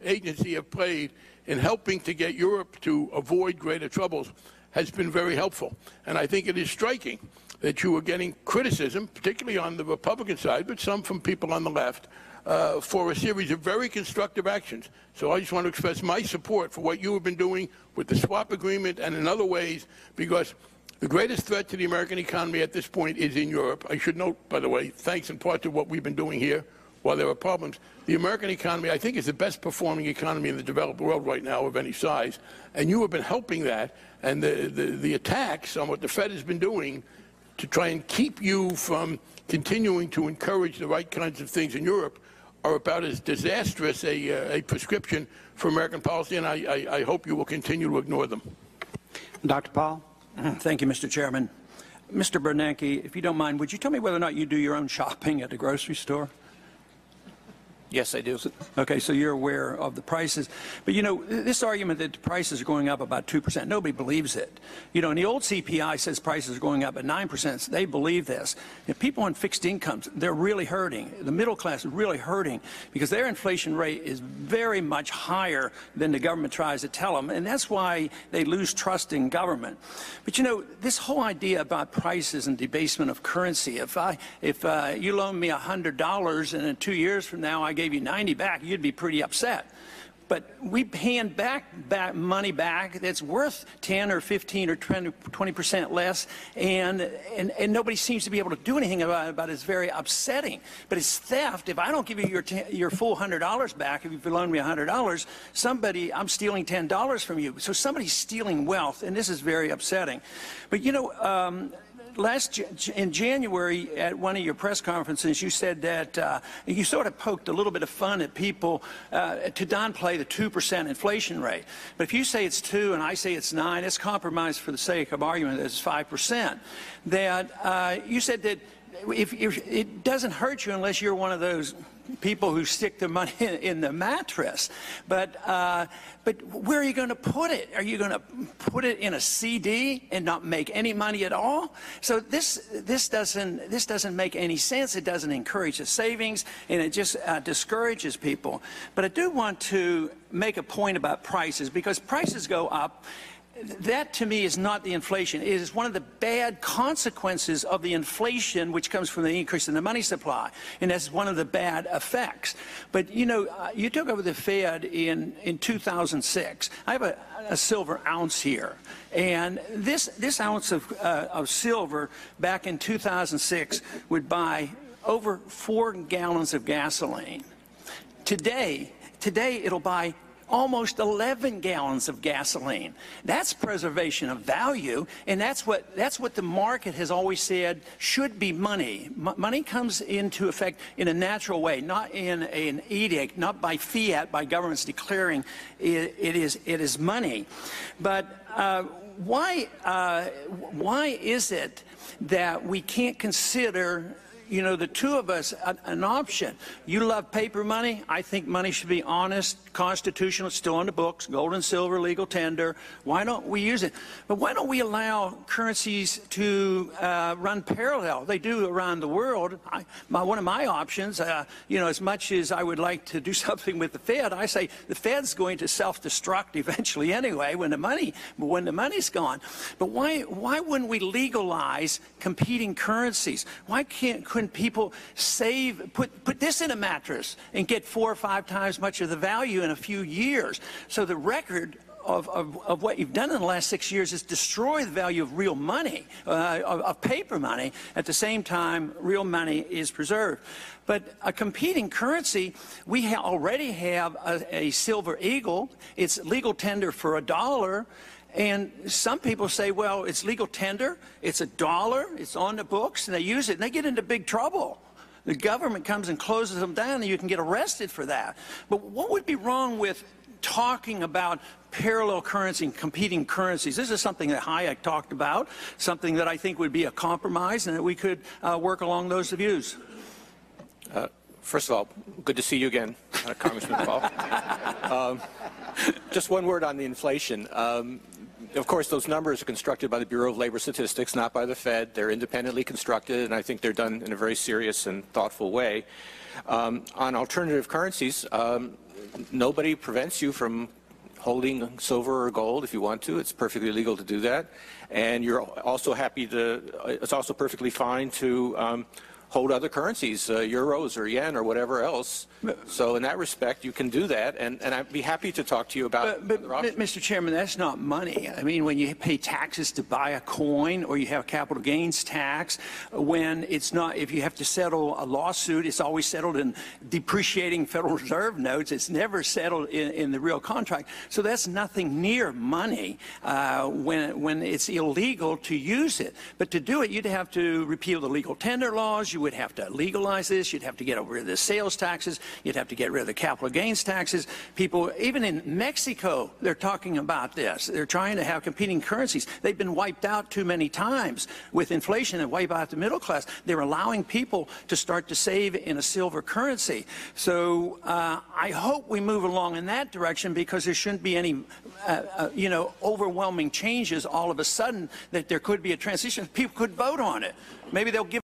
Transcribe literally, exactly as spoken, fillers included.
agency have played in helping to get Europe to avoid greater troubles has been very helpful. And I think it is striking that you are getting criticism, particularly on the Republican side, but some from people on the left, uh, for a series of very constructive actions. So I just want to express my support for what you have been doing with the swap agreement and in other ways, because the greatest threat to the American economy at this point is in Europe. I should note, by the way, thanks in part to what we've been doing here, while there are problems, the American economy, I think, is the best performing economy in the developed world right now of any size. And you have been helping that. And the, the, the attacks on what the Fed has been doing to try and keep you from continuing to encourage the right kinds of things in Europe are about as disastrous a, uh, a prescription for American policy, and I, I, I hope you will continue to ignore them. Doctor Paul? Thank you, Mister Chairman. Mister Bernanke, if you don't mind, would you tell me whether or not you do your own shopping at the grocery store? Yes, I do. Okay, so you're aware of the prices. But, you know, this argument that the prices are going up about two percent, nobody believes it. You know, and the old C P I says prices are going up at nine percent. So they believe this. And people on fixed incomes, they're really hurting. The middle class is really hurting because their inflation rate is very much higher than the government tries to tell them. And that's why they lose trust in government. But, you know, this whole idea about prices and debasement of currency, if, I, if uh, you loan me one hundred dollars and in two years from now I gave you ninety back, you'd be pretty upset. But we hand back, back money back that's worth ten or fifteen or twenty percent less, and, and, and nobody seems to be able to do anything about it. About it. It's very upsetting. But it's theft. If I don't give you your, your full one hundred dollars back, if you loan me one hundred dollars, somebody, I'm stealing ten dollars from you. So somebody's stealing wealth, and this is very upsetting. But, you know, um, Last in January at one of your press conferences, you said that uh, you sort of poked a little bit of fun at people uh, to downplay the two percent inflation rate. But if you say it's two and I say it's nine, it's compromised for the sake of argument that it's five percent. That uh, you said that if, if it doesn't hurt you unless you're one of those people who stick their money in, in the mattress. But uh, but where are you going to put it? Are you going to put it in a C D and not make any money at all? So this this doesn't this doesn't make any sense. It doesn't encourage the savings, and it just uh, discourages people. But I do want to make a point about prices, because prices go up. That, to me, is not the inflation. It is one of the bad consequences of the inflation, which comes from the increase in the money supply. And that's one of the bad effects. But, you know, uh, you took over the Fed in, in two thousand six. I have a, a silver ounce here. And this, this ounce of, uh, of silver back in two thousand six would buy over four gallons of gasoline. Today, today it'll buy almost eleven gallons of gasoline. That's preservation of value, and that's what that's what the market has always said should be money. M money comes into effect in a natural way, not in a, an edict, not by fiat, by governments declaring it, it is it is money. But uh, why uh, why is it that we can't consider, you know, the two of us, an option? You love paper money. I think money should be honest, constitutional, it's still on the books, gold and silver, legal tender. Why don't we use it? But why don't we allow currencies to uh, run parallel? They do around the world. I, my, one of my options, uh, you know, as much as I would like to do something with the Fed, I say the Fed's going to self-destruct eventually anyway when the money, when the money's gone. But why, why wouldn't we legalize competing currencies? Why can't, couldn't people save, put, put this in a mattress and get four or five times much of the value in a few years? So the record of, of, of what you've done in the last six years is destroy the value of real money, uh, of, of paper money. At the same time, real money is preserved. But a competing currency, we ha already have a, a silver eagle. It's legal tender for a dollar. And some people say, well, it's legal tender, it's a dollar, it's on the books, and they use it, and they get into big trouble. The government comes and closes them down, and you can get arrested for that. But what would be wrong with talking about parallel currency and competing currencies? This is something that Hayek talked about, something that I think would be a compromise, and that we could uh, work along those views. Uh, first of all, good to see you again, uh, Congressman Paul. Um, just one word on the inflation. Um, Of course, those numbers are constructed by the Bureau of Labor Statistics, not by the Fed. They're independently constructed, and I think they're done in a very serious and thoughtful way. Um, on alternative currencies, um, nobody prevents you from holding silver or gold if you want to. It's perfectly legal to do that. And you're also happy to, it's also perfectly fine to um, hold other currencies, uh, euros or yen or whatever else. So in that respect, you can do that, and, and I'd be happy to talk to you about But, other options. but Mister Chairman, that's not money. I mean, when you pay taxes to buy a coin, or you have capital gains tax, when it's not, if you have to settle a lawsuit, it's always settled in depreciating Federal Reserve notes. It's never settled in, in the real contract. So that's nothing near money uh, when, when it's illegal to use it. But to do it, you'd have to repeal the legal tender laws. You would have to legalize this. You'd have to get rid of the sales taxes. You'd have to get rid of the capital gains taxes. People, even in Mexico, they're talking about this. They're trying to have competing currencies. They've been wiped out too many times with inflation and wipe out the middle class. They're allowing people to start to save in a silver currency. So uh, I hope we move along in that direction, because there shouldn't be any, uh, uh, you know, overwhelming changes all of a sudden, that there could be a transition. People could vote on it. Maybe they'll give